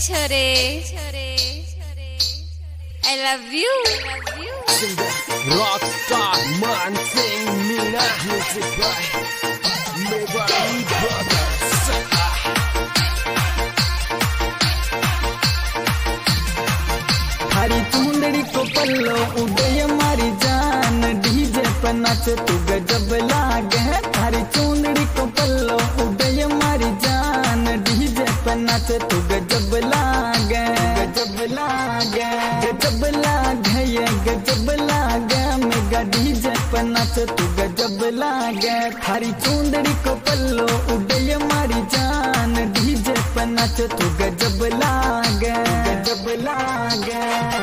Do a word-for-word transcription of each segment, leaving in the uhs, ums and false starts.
छोरे I love you Rockstar man sing Mina music by Mewari Brothers. हरी चुंदड़ी को पल्लो उदय मारी जान डीजे पर नाच तू गजब लागे। हरी चुंदड़ी को पल्लो उदय मारी जान डीजे पर नाच तू गजब लागे। गजब लागे गजब लागे ये गजब लागे मेगा डीजे पर नाच तू गजब लागे। हरी चुंदड़ी को पल्लो उदय मारी जान डीजे पर नाच तू गजब लागे। गजब लागे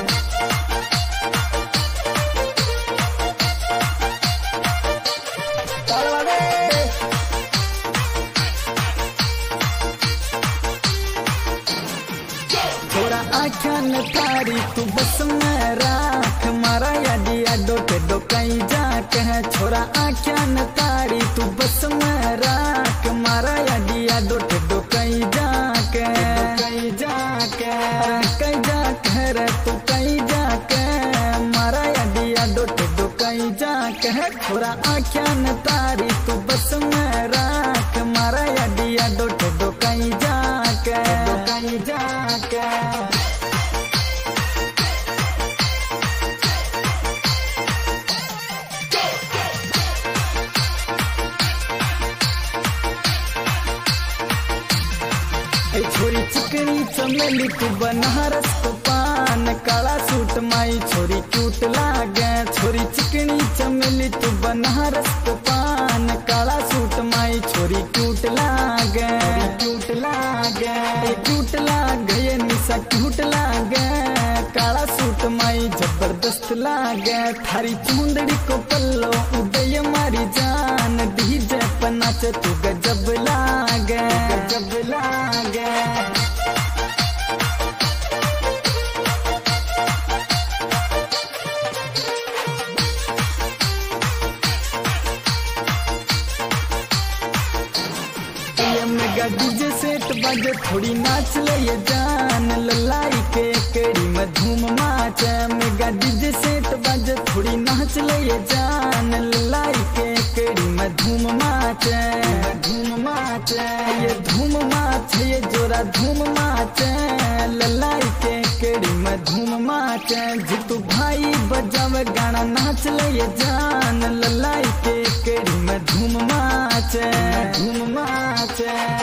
थोड़ा आख्यान तारी तू बस में राख मारा यादी यादो के दो कहीं जाके है। छोरा आख्यान तारी तू बस में राख मारा यादी यादो के दो कहीं जाके कहीं जाके कहीं जाके रे तू कहीं जाके मारा यादी यादो के दो कहीं जाके है। छोरा आख्यान तारी तू बस में राख मारा यादी यादो के दो कहीं जाके दो कहीं जाके छोरी चिकनी चमेली तू बनारस को पान काला सूट माई छोरी क्यूट लागे। छोरी चिकनी चमेली तू बनारस को पान काला सूट माई छोरी क्यूट लागे। क्यूट लागे क्यूट लागे ये निशा क्यूट लागे। काला सूट माई जबरदस्त लागे। थारी चुंदड़ी को पल्लो उदय मारी जान डीजे पर नाच तू गजब लागे। गजब लागे मेगा डीजे सेट बजे थोड़ी नाच ले ये जान ललाई के केड़ी में धूम माच। मेगा डीजे सेट बजे थोड़ी नाच ले ये जान ललाई के केड़ी में धूम माच। धूम माच ये धूम माच ये जोरा धूम माच ललाई के केड़ी में धूम माच। जितू भाई बजावे गाना नाच ले ये जान ललाई के केड़ी में धूम माच। धूम माच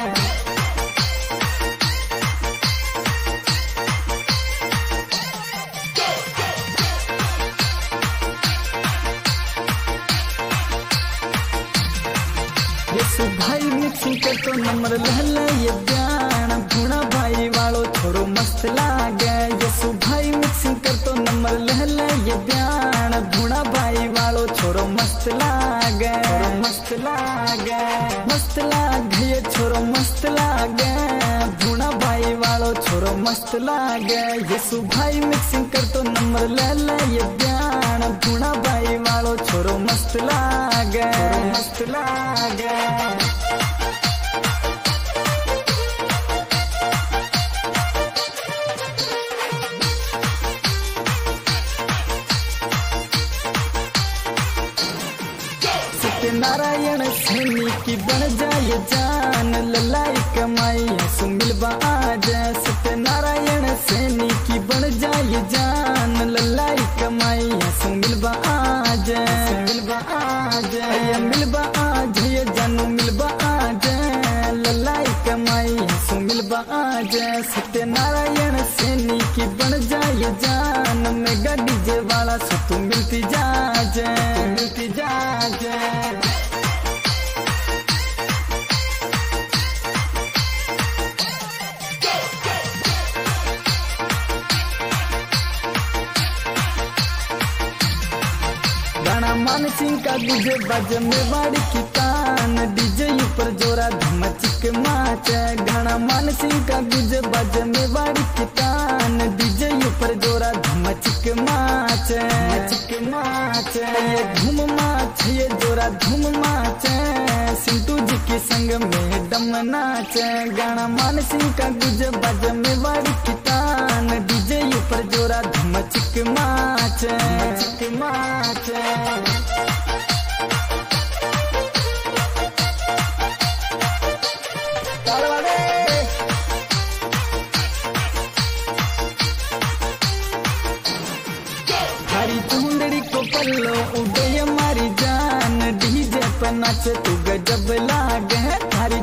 यसु भाई मिक्सिंग कर तो नंबर लहल ये जान भूना भाई वालों छोड़ो मस्त लागे। यसु भाई मिक्सिंग कर तो नंबर लहल ये जान भूना भाई वालों छोड़ो मस्त लागे। मस्त लागे मस्त लागे ये छोरो मस्त लागे। भूना भाई वालों छोरो मस्त लागे। यसु भाई मिक्सिंग कर तो नंबर लहल ये जान भूना भाई वालों छोरो मस्त लागे। मस्त लागे नारायण सैनी की बन जाए जान ललाई कमाई हंसू मिलवा आज। सत्य नारायण सैनी की बन जाए जान ललाई कमाई हंसू मिलवा आज। मिलवा आज ये मिलवा आज ये जानू मिलवा आज ललाई कमाई हंसू मिलवा आज। सत्य नारायण सैनी की बन जाए जान मेगा डीजे वाला सो तू मिलती जाज मिलती जाज। गाना मान सिंह का डीजे बज मेवाड़ी की तान डीजे ऊपर जोरा धमचिक माच। गाना मान सिंह का डीजे बज मेवाड़ी की तान डीजे ऊपर जोरा धमचिक माच। चिक माच ये धूम माच ये जोरा धूम माच। सिंटू जी के संग में दम नाच। गाना मान सिंह का गुज बज में वाड़ी कितान डीजे ऊपर जोरा धम चिक माच चिक माच हरी चुंदड़ी को पल्लो उड़े मारी जान डीजे पर नाच तू गजब लागे हरी